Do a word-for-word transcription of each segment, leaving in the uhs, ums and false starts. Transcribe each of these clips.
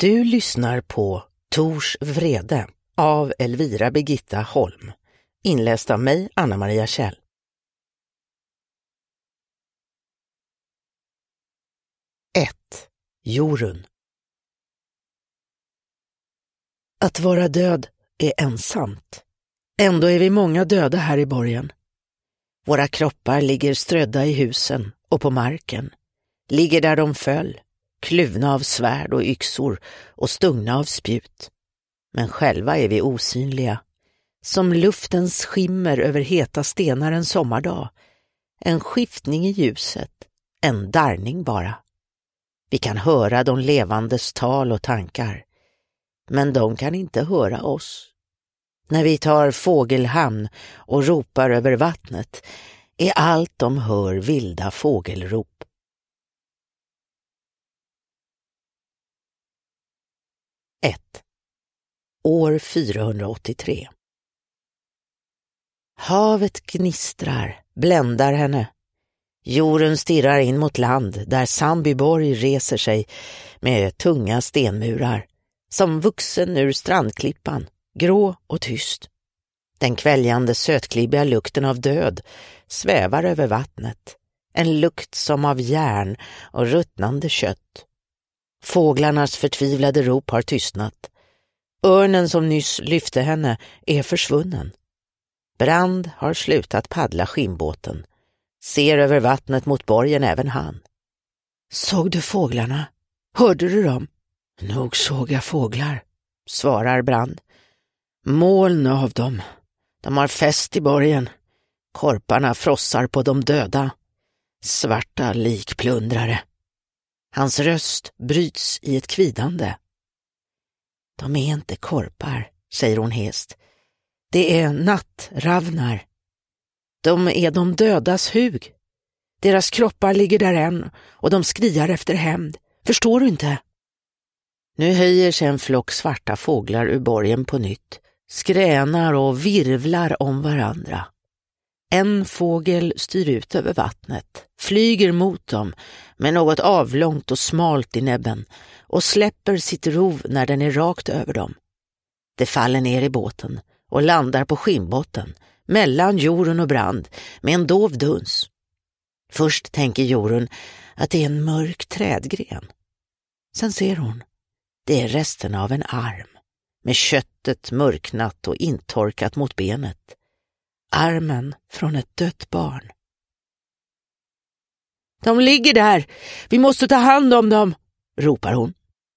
Du lyssnar på Tors vrede av Elvira Birgitta Holm, inläst av mig, Anna-Maria Kjell. ett. Jorun. Att vara död är ensamt. Ändå är vi många döda här i borgen. Våra kroppar ligger strödda i husen och på marken. Ligger där de föll, kluvna av svärd och yxor och stungna av spjut. Men själva är vi osynliga, som luftens skimmer över heta stenar en sommardag. En skiftning i ljuset, en darrning bara. Vi kan höra de levandes tal och tankar, men de kan inte höra oss. När vi tar fågelhamn och ropar över vattnet är allt de hör vilda fågelrop. ett. År fyrahundraåttiotre. Havet gnistrar, bländar henne. Jorden stirrar in mot land där Sandbyborg reser sig med tunga stenmurar, som vuxen ur strandklippan, grå och tyst. Den kväljande sötklibbiga lukten av död svävar över vattnet, en lukt som av järn och ruttnande kött. Fåglarnas förtvivlade rop har tystnat. Örnen som nyss lyfte henne är försvunnen. Brand har slutat paddla skimbåten. Ser över vattnet mot borgen även han. Såg du fåglarna? Hörde du dem? Nog såg jag fåglar, svarar Brand. Moln av dem. De har fäst i borgen. Korparna frossar på de döda. Svarta likplundrare. Hans röst bryts i ett kvidande. De är inte korpar, säger hon hest. Det är nattravnar. De är de dödas hug. Deras kroppar ligger där än och de skriar efter hämnd. Förstår du inte? Nu höjer sig en flock svarta fåglar ur borgen på nytt, skränar och virvlar om varandra. En fågel styr ut över vattnet, flyger mot dem med något avlångt och smalt i näbben och släpper sitt rov när den är rakt över dem. Det faller ner i båten och landar på skinnbotten mellan Jorun och Brand med en dov duns. Först tänker Jorun att det är en mörk trädgren. Sen ser hon, det är resterna av en arm med köttet mörknat och intorkat mot benet. Armen från ett dött barn. De ligger där! Vi måste ta hand om dem! Ropar hon.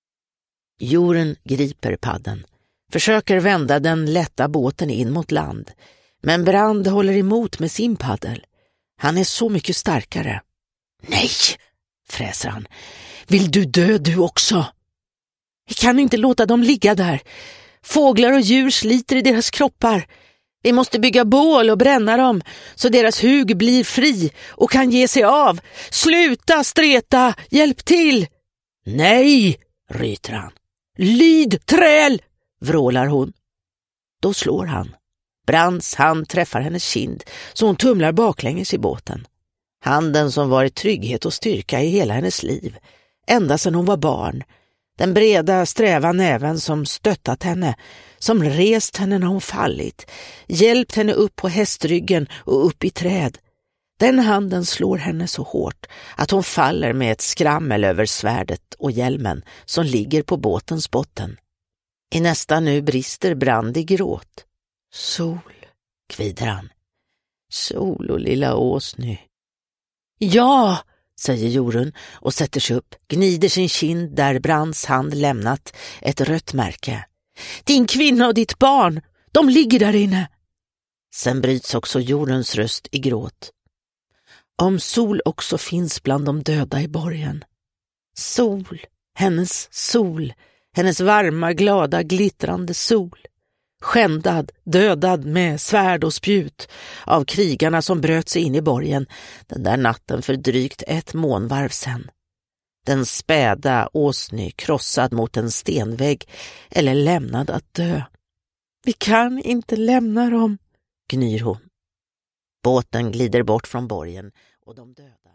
Jorun griper padden, försöker vända den lätta båten in mot land, men Brand håller emot med sin paddel. Han är så mycket starkare. Nej, fräser han. Vill du dö du också? Vi kan inte låta dem ligga där. Fåglar och djur sliter i deras kroppar. Vi måste bygga bål och bränna dem så deras hug blir fri och kan ge sig av. Sluta streta, hjälp till! Nej, ryter han. Lyd, träl, vrålar hon. Då slår han. Brands hand träffar hennes kind så hon tumlar baklänges i båten. Handen som varit trygghet och styrka i hela hennes liv, ända sedan hon var barn. Den breda, sträva näven som stöttat henne, som rest henne när hon fallit, hjälpt henne upp på hästryggen och upp i träd. Den handen slår henne så hårt att hon faller med ett skrammel över svärdet och hjälmen som ligger på båtens botten. I nästa nu brister Brand i gråt. Sol, kvider han. Sol och lilla Åsny. Ja, säger Jorun och sätter sig upp, gnider sin kind där Brands hand lämnat ett rött märke. Din kvinna och ditt barn, de ligger där inne. Sen bryts också Joruns röst i gråt. Om Sol också finns bland de döda i borgen. Sol, hennes sol, hennes varma, glada, glittrande sol. Skändad, dödad med svärd och spjut av krigarna som bröt sig in i borgen den där natten för drygt ett månvarv sedan. Den späda Åsny krossad mot en stenvägg eller lämnad att dö. Vi kan inte lämna dem, gnyr hon. Båten glider bort från borgen och de döda.